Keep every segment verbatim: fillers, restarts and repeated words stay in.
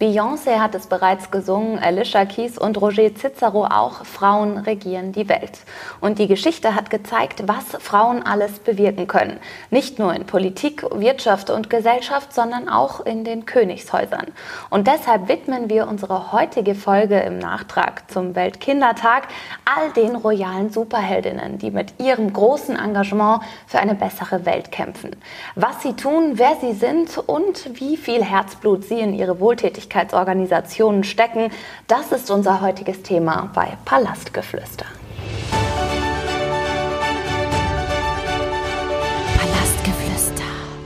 Beyoncé hat es bereits gesungen, Alicia Keys und Roger Cicero auch. Frauen regieren die Welt. Und die Geschichte hat gezeigt, was Frauen alles bewirken können. Nicht nur in Politik, Wirtschaft und Gesellschaft, sondern auch in den Königshäusern. Und deshalb widmen wir unsere heutige Folge im Nachtrag zum Weltkindertag all den royalen Superheldinnen, die mit ihrem großen Engagement für eine bessere Welt kämpfen. Was sie tun, wer sie sind und wie viel Herzblut sie in ihre Wohltätigkeit Organisationen stecken. Das ist unser heutiges Thema bei Palastgeflüster. Palastgeflüster.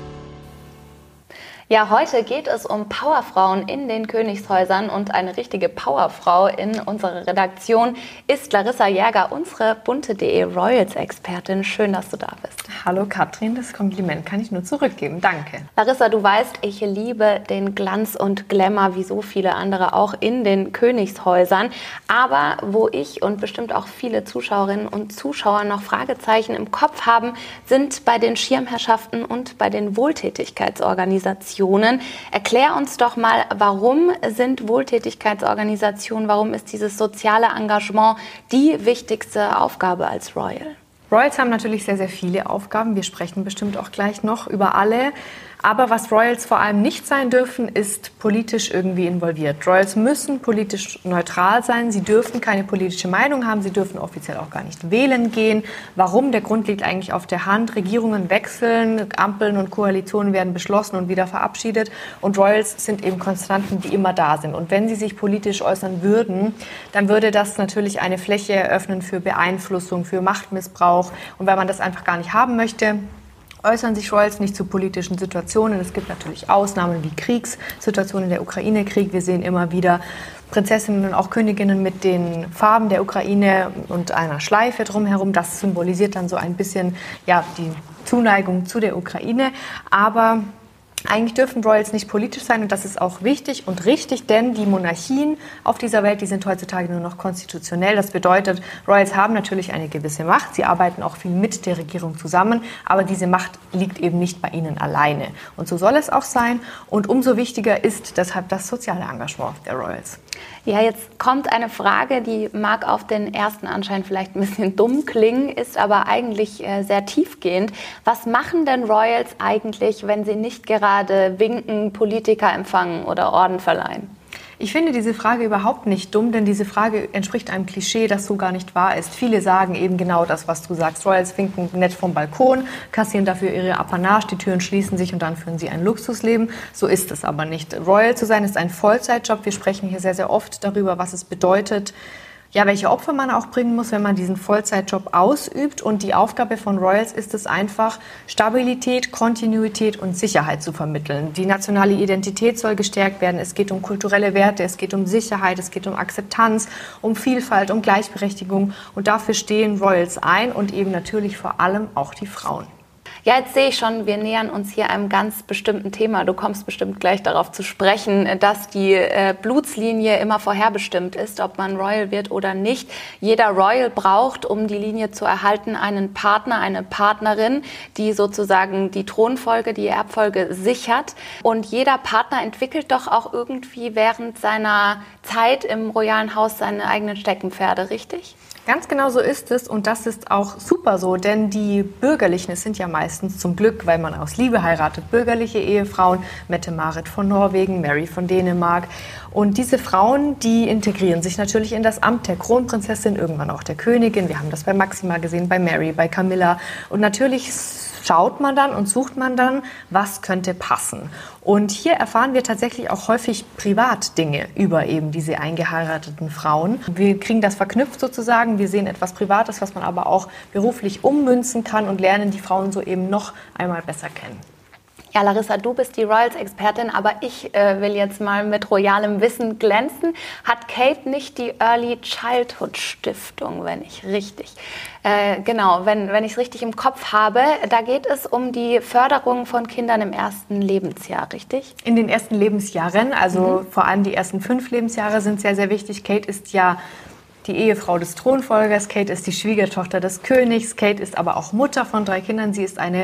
Ja, heute geht es um Powerfrauen in den Königshäusern und eine richtige Powerfrau in unserer Redaktion ist Larissa Jäger, unsere bunte.de Royals-Expertin. Schön, dass du da bist. Hallo Katrin, das Kompliment kann ich nur zurückgeben. Danke. Larissa, du weißt, ich liebe den Glanz und Glamour, wie so viele andere auch in den Königshäusern. Aber wo ich und bestimmt auch viele Zuschauerinnen und Zuschauer noch Fragezeichen im Kopf haben, sind bei den Schirmherrschaften und bei den Wohltätigkeitsorganisationen. Erklär uns doch mal, warum sind Wohltätigkeitsorganisationen, warum ist dieses soziale Engagement die wichtigste Aufgabe als Royal? Royals haben natürlich sehr, sehr viele Aufgaben. Wir sprechen bestimmt auch gleich noch über alle. Aber was Royals vor allem nicht sein dürfen, ist politisch irgendwie involviert. Royals müssen politisch neutral sein. Sie dürfen keine politische Meinung haben. Sie dürfen offiziell auch gar nicht wählen gehen. Warum? Der Grund liegt eigentlich auf der Hand. Regierungen wechseln, Ampeln und Koalitionen werden beschlossen und wieder verabschiedet. Und Royals sind eben Konstanten, die immer da sind. Und wenn sie sich politisch äußern würden, dann würde das natürlich eine Fläche eröffnen für Beeinflussung, für Machtmissbrauch. Und wenn man das einfach gar nicht haben möchte, äußern sich Royals nicht zu politischen Situationen. Es gibt natürlich Ausnahmen wie Kriegssituationen, der Ukraine-Krieg. Wir sehen immer wieder Prinzessinnen und auch Königinnen mit den Farben der Ukraine und einer Schleife drumherum. Das symbolisiert dann so ein bisschen ja, die Zuneigung zu der Ukraine. Aber eigentlich dürfen Royals nicht politisch sein und das ist auch wichtig und richtig, denn die Monarchien auf dieser Welt, die sind heutzutage nur noch konstitutionell. Das bedeutet, Royals haben natürlich eine gewisse Macht. Sie arbeiten auch viel mit der Regierung zusammen, aber diese Macht liegt eben nicht bei ihnen alleine. Und so soll es auch sein und umso wichtiger ist deshalb das soziale Engagement der Royals. Ja, jetzt kommt eine Frage, die mag auf den ersten Anschein vielleicht ein bisschen dumm klingen, ist aber eigentlich äh, sehr tiefgehend. Was machen denn Royals eigentlich, wenn sie nicht gerade winken, Politiker empfangen oder Orden verleihen? Ich finde diese Frage überhaupt nicht dumm, denn diese Frage entspricht einem Klischee, das so gar nicht wahr ist. Viele sagen eben genau das, was du sagst. Royals winken nett vom Balkon, kassieren dafür ihre Apanage, die Türen schließen sich und dann führen sie ein Luxusleben. So ist es aber nicht. Royal zu sein ist ein Vollzeitjob. Wir sprechen hier sehr, sehr oft darüber, was es bedeutet, ja, welche Opfer man auch bringen muss, wenn man diesen Vollzeitjob ausübt. Und die Aufgabe von Royals ist es einfach, Stabilität, Kontinuität und Sicherheit zu vermitteln. Die nationale Identität soll gestärkt werden. Es geht um kulturelle Werte, es geht um Sicherheit, es geht um Akzeptanz, um Vielfalt, um Gleichberechtigung. Und dafür stehen Royals ein und eben natürlich vor allem auch die Frauen. Ja, jetzt sehe ich schon, wir nähern uns hier einem ganz bestimmten Thema. Du kommst bestimmt gleich darauf zu sprechen, dass die äh, Blutslinie immer vorherbestimmt ist, ob man Royal wird oder nicht. Jeder Royal braucht, um die Linie zu erhalten, einen Partner, eine Partnerin, die sozusagen die Thronfolge, die Erbfolge sichert. Und jeder Partner entwickelt doch auch irgendwie während seiner Zeit im royalen Haus seine eigenen Steckenpferde, richtig? Ganz genau so ist es und das ist auch super so, denn die Bürgerlichen, es sind ja meistens zum Glück, weil man aus Liebe heiratet, bürgerliche Ehefrauen, Mette-Marit von Norwegen, Mary von Dänemark. Und diese Frauen, die integrieren sich natürlich in das Amt der Kronprinzessin, irgendwann auch der Königin. Wir haben das bei Maxima gesehen, bei Mary, bei Camilla. Und natürlich schaut man dann und sucht man dann, was könnte passen. Und hier erfahren wir tatsächlich auch häufig Privatdinge über eben diese eingeheirateten Frauen. Wir kriegen das verknüpft sozusagen. Wir sehen etwas Privates, was man aber auch beruflich ummünzen kann und lernen die Frauen so eben noch einmal besser kennen. Ja, Larissa, du bist die Royals-Expertin, aber ich äh, will jetzt mal mit royalem Wissen glänzen. Hat Kate nicht die Early Childhood Stiftung, wenn ich richtig, äh, genau, wenn, wenn ich es richtig im Kopf habe, da geht es um die Förderung von Kindern im ersten Lebensjahr, richtig? In den ersten Lebensjahren, also mhm. vor allem die ersten fünf Lebensjahre sind sehr, sehr wichtig. Kate ist ja die Ehefrau des Thronfolgers, Kate ist die Schwiegertochter des Königs, Kate ist aber auch Mutter von drei Kindern, sie ist eine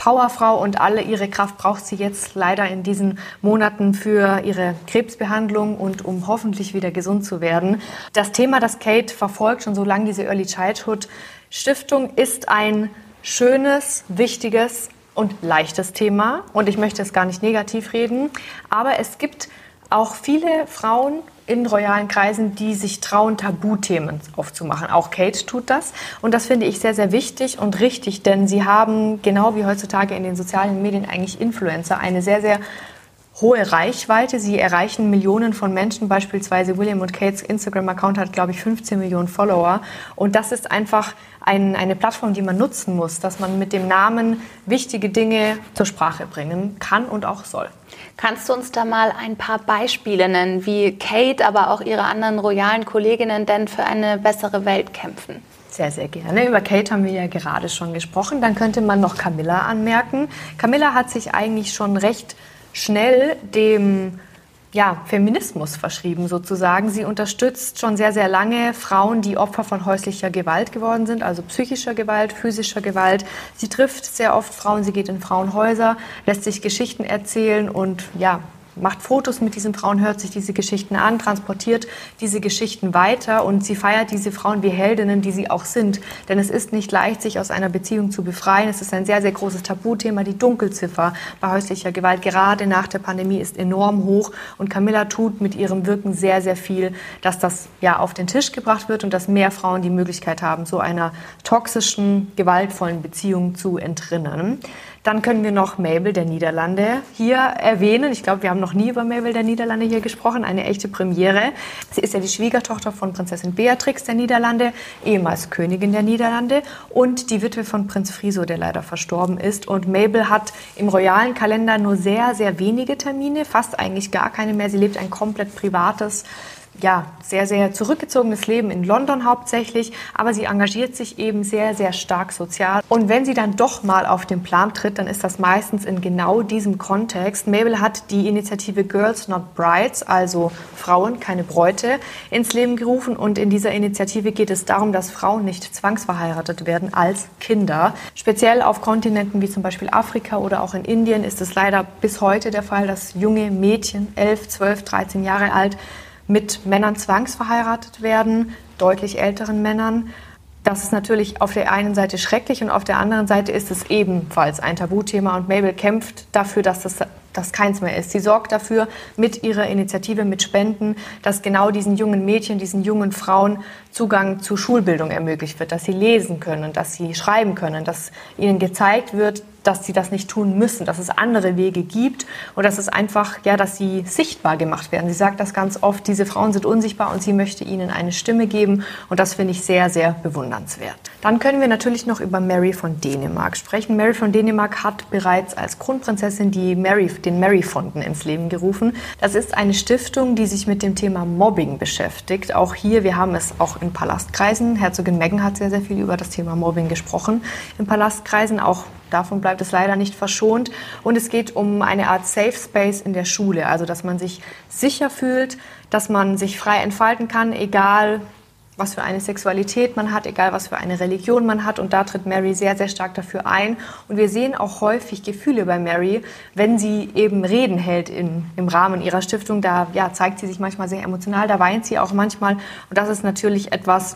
Powerfrau und alle ihre Kraft braucht sie jetzt leider in diesen Monaten für ihre Krebsbehandlung und um hoffentlich wieder gesund zu werden. Das Thema, das Kate verfolgt, schon so lange diese Early Childhood Stiftung, ist ein schönes, wichtiges und leichtes Thema. Und ich möchte es gar nicht negativ reden, aber es gibt auch viele Frauen in royalen Kreisen, die sich trauen, Tabuthemen aufzumachen. Auch Kate tut das. Und das finde ich sehr, sehr wichtig und richtig, denn sie haben, genau wie heutzutage in den sozialen Medien eigentlich Influencer, eine sehr, sehr hohe Reichweite. Sie erreichen Millionen von Menschen. Beispielsweise William und Kates Instagram-Account hat, glaube ich, fünfzehn Millionen Follower. Und das ist einfach ein, eine Plattform, die man nutzen muss, dass man mit dem Namen wichtige Dinge zur Sprache bringen kann und auch soll. Kannst du uns da mal ein paar Beispiele nennen, wie Kate, aber auch ihre anderen royalen Kolleginnen denn für eine bessere Welt kämpfen? Sehr, sehr gerne. Über Kate haben wir ja gerade schon gesprochen. Dann könnte man noch Camilla anmerken. Camilla hat sich eigentlich schon recht schnell dem ja, Feminismus verschrieben sozusagen. Sie unterstützt schon sehr, sehr lange Frauen, die Opfer von häuslicher Gewalt geworden sind, also psychischer Gewalt, physischer Gewalt. Sie trifft sehr oft Frauen, sie geht in Frauenhäuser, lässt sich Geschichten erzählen und ja, macht Fotos mit diesen Frauen, hört sich diese Geschichten an, transportiert diese Geschichten weiter und sie feiert diese Frauen wie Heldinnen, die sie auch sind. Denn es ist nicht leicht, sich aus einer Beziehung zu befreien. Es ist ein sehr, sehr großes Tabuthema. Die Dunkelziffer bei häuslicher Gewalt, gerade nach der Pandemie, ist enorm hoch. Und Camilla tut mit ihrem Wirken sehr, sehr viel, dass das ja auf den Tisch gebracht wird und dass mehr Frauen die Möglichkeit haben, so einer toxischen, gewaltvollen Beziehung zu entrinnen. Dann können wir noch Mabel der Niederlande hier erwähnen. Ich glaube, wir haben noch nie über Mabel der Niederlande hier gesprochen. Eine echte Premiere. Sie ist ja die Schwiegertochter von Prinzessin Beatrix der Niederlande, ehemals Königin der Niederlande und die Witwe von Prinz Friso, der leider verstorben ist. Und Mabel hat im royalen Kalender nur sehr, sehr wenige Termine, fast eigentlich gar keine mehr. Sie lebt ein komplett privates, ja, sehr, sehr zurückgezogenes Leben in London hauptsächlich, aber sie engagiert sich eben sehr, sehr stark sozial. Und wenn sie dann doch mal auf den Plan tritt, dann ist das meistens in genau diesem Kontext. Mabel hat die Initiative Girls Not Brides, also Frauen, keine Bräute, ins Leben gerufen. Und in dieser Initiative geht es darum, dass Frauen nicht zwangsverheiratet werden als Kinder. Speziell auf Kontinenten wie zum Beispiel Afrika oder auch in Indien ist es leider bis heute der Fall, dass junge Mädchen, elf, zwölf, dreizehn Jahre alt, mit Männern zwangsverheiratet werden, deutlich älteren Männern. Das ist natürlich auf der einen Seite schrecklich und auf der anderen Seite ist es ebenfalls ein Tabuthema. Und Mabel kämpft dafür, dass das dass keins mehr ist. Sie sorgt dafür mit ihrer Initiative, mit Spenden, dass genau diesen jungen Mädchen, diesen jungen Frauen Zugang zu Schulbildung ermöglicht wird, dass sie lesen können, dass sie schreiben können, dass ihnen gezeigt wird, dass sie das nicht tun müssen, dass es andere Wege gibt und dass es einfach, ja, dass sie sichtbar gemacht werden. Sie sagt das ganz oft, diese Frauen sind unsichtbar und sie möchte ihnen eine Stimme geben und das finde ich sehr, sehr bewundernswert. Dann können wir natürlich noch über Mary von Dänemark sprechen. Mary von Dänemark hat bereits als Kronprinzessin die Mary den Mary-Fonden ins Leben gerufen. Das ist eine Stiftung, die sich mit dem Thema Mobbing beschäftigt. Auch hier, wir haben es auch in Palastkreisen. Herzogin Meghan hat sehr, sehr viel über das Thema Mobbing gesprochen. In Palastkreisen, auch davon bleibt es leider nicht verschont. Und es geht um eine Art Safe Space in der Schule. Also, dass man sich sicher fühlt, dass man sich frei entfalten kann, egal was für eine Sexualität man hat, egal was für eine Religion man hat. Und da tritt Mary sehr, sehr stark dafür ein. Und wir sehen auch häufig Gefühle bei Mary, wenn sie eben Reden hält in, im Rahmen ihrer Stiftung. Da ja, zeigt sie sich manchmal sehr emotional, da weint sie auch manchmal. Und das ist natürlich etwas,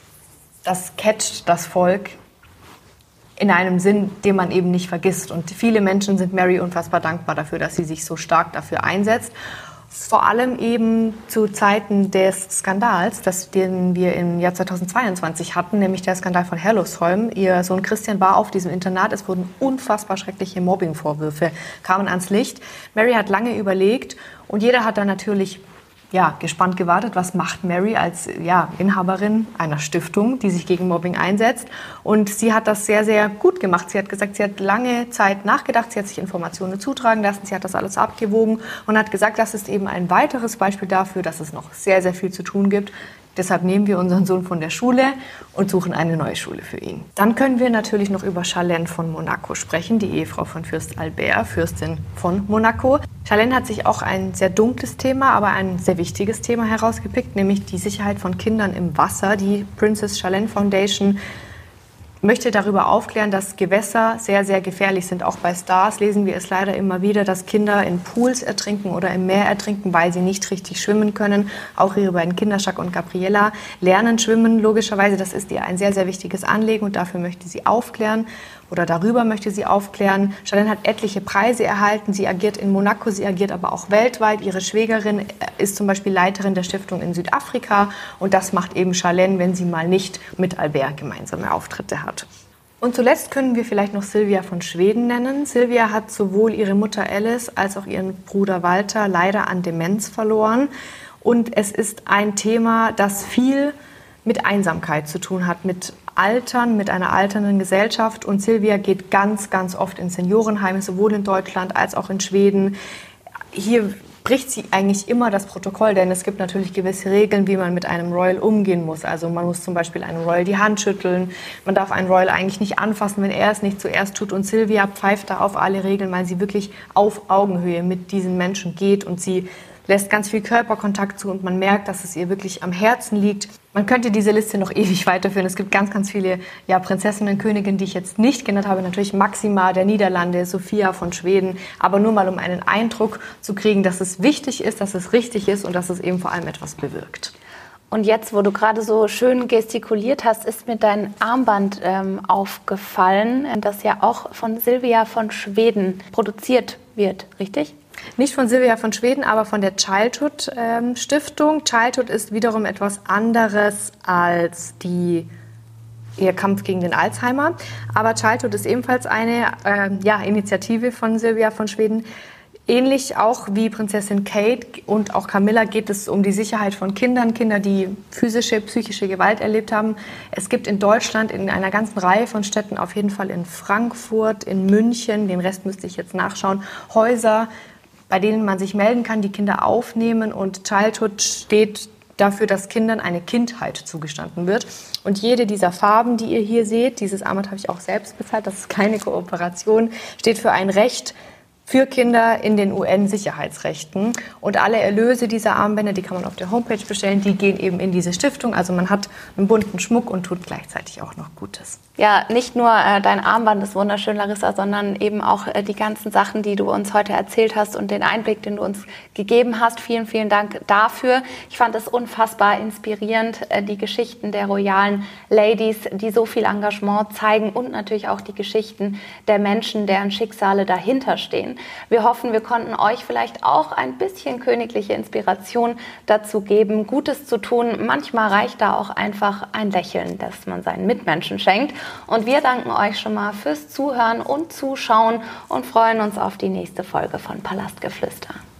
das catcht das Volk in einem Sinn, den man eben nicht vergisst. Und viele Menschen sind Mary unfassbar dankbar dafür, dass sie sich so stark dafür einsetzt. Vor allem eben zu Zeiten des Skandals, das, den wir im Jahr zweitausendzweiundzwanzig hatten, nämlich der Skandal von Herlufsholm. Ihr Sohn Christian war auf diesem Internat. Es wurden unfassbar schreckliche Mobbingvorwürfe, kamen ans Licht. Mary hat lange überlegt und jeder hat dann natürlich ja, gespannt gewartet, was macht Mary als ja, Inhaberin einer Stiftung, die sich gegen Mobbing einsetzt. Und sie hat das sehr, sehr gut gemacht. Sie hat gesagt, sie hat lange Zeit nachgedacht, sie hat sich Informationen zutragen lassen, sie hat das alles abgewogen und hat gesagt, das ist eben ein weiteres Beispiel dafür, dass es noch sehr, sehr viel zu tun gibt. Deshalb nehmen wir unseren Sohn von der Schule und suchen eine neue Schule für ihn. Dann können wir natürlich noch über Charlene von Monaco sprechen, die Ehefrau von Fürst Albert, Fürstin von Monaco. Charlene hat sich auch ein sehr dunkles Thema, aber ein sehr wichtiges Thema herausgepickt, nämlich die Sicherheit von Kindern im Wasser. Die Princess Charlene Foundation möchte darüber aufklären, dass Gewässer sehr, sehr gefährlich sind. Auch bei Stars lesen wir es leider immer wieder, dass Kinder in Pools ertrinken oder im Meer ertrinken, weil sie nicht richtig schwimmen können. Auch ihre beiden Kinder, Jacques und Gabriella, lernen schwimmen logischerweise. Das ist ihr ein sehr, sehr wichtiges Anliegen und dafür möchte sie aufklären. Oder darüber möchte sie aufklären. Charlene hat etliche Preise erhalten. Sie agiert in Monaco, sie agiert aber auch weltweit. Ihre Schwägerin ist zum Beispiel Leiterin der Stiftung in Südafrika. Und das macht eben Charlene, wenn sie mal nicht mit Albert gemeinsame Auftritte hat. Und zuletzt können wir vielleicht noch Silvia von Schweden nennen. Silvia hat sowohl ihre Mutter Alice als auch ihren Bruder Walter leider an Demenz verloren. Und es ist ein Thema, das viel mit Einsamkeit zu tun hat, mit Altern, mit einer alternden Gesellschaft. Und Silvia geht ganz, ganz oft in Seniorenheime, sowohl in Deutschland als auch in Schweden. Hier bricht sie eigentlich immer das Protokoll, denn es gibt natürlich gewisse Regeln, wie man mit einem Royal umgehen muss. Also man muss zum Beispiel einem Royal die Hand schütteln, man darf einen Royal eigentlich nicht anfassen, wenn er es nicht zuerst tut. Und Silvia pfeift da auf alle Regeln, weil sie wirklich auf Augenhöhe mit diesen Menschen geht und sie lässt ganz viel Körperkontakt zu und man merkt, dass es ihr wirklich am Herzen liegt. Man könnte diese Liste noch ewig weiterführen. Es gibt ganz, ganz viele ja, Prinzessinnen, Königinnen, die ich jetzt nicht genannt habe. Natürlich Maxima der Niederlande, Sophia von Schweden. Aber nur mal, um einen Eindruck zu kriegen, dass es wichtig ist, dass es richtig ist und dass es eben vor allem etwas bewirkt. Und jetzt, wo du gerade so schön gestikuliert hast, ist mir dein Armband ähm, aufgefallen, das ja auch von Silvia von Schweden produziert wird, richtig? Nicht von Silvia von Schweden, aber von der Childhood ähm, Stiftung. Childhood ist wiederum etwas anderes als die, ihr Kampf gegen den Alzheimer. Aber Childhood ist ebenfalls eine äh, ja, Initiative von Silvia von Schweden. Ähnlich auch wie Prinzessin Kate und auch Camilla geht es um die Sicherheit von Kindern, Kinder, die physische, psychische Gewalt erlebt haben. Es gibt in Deutschland in einer ganzen Reihe von Städten, auf jeden Fall in Frankfurt, in München, den Rest müsste ich jetzt nachschauen, Häuser, bei denen man sich melden kann, die Kinder aufnehmen. Und Childhood steht dafür, dass Kindern eine Kindheit zugestanden wird. Und jede dieser Farben, die ihr hier seht, dieses Armband habe ich auch selbst bezahlt, das ist keine Kooperation, steht für ein Recht für Kinder in den U N-Sicherheitsrechten. Und alle Erlöse dieser Armbänder, die kann man auf der Homepage bestellen, die gehen eben in diese Stiftung. Also man hat einen bunten Schmuck und tut gleichzeitig auch noch Gutes. Ja, nicht nur äh, dein Armband ist wunderschön, Larissa, sondern eben auch äh, die ganzen Sachen, die du uns heute erzählt hast und den Einblick, den du uns gegeben hast. Vielen, vielen Dank dafür. Ich fand es unfassbar inspirierend, äh, die Geschichten der royalen Ladies, die so viel Engagement zeigen und natürlich auch die Geschichten der Menschen, deren Schicksale dahinter stehen. Wir hoffen, wir konnten euch vielleicht auch ein bisschen königliche Inspiration dazu geben, Gutes zu tun. Manchmal reicht da auch einfach ein Lächeln, das man seinen Mitmenschen schenkt. Und wir danken euch schon mal fürs Zuhören und Zuschauen und freuen uns auf die nächste Folge von Palastgeflüster.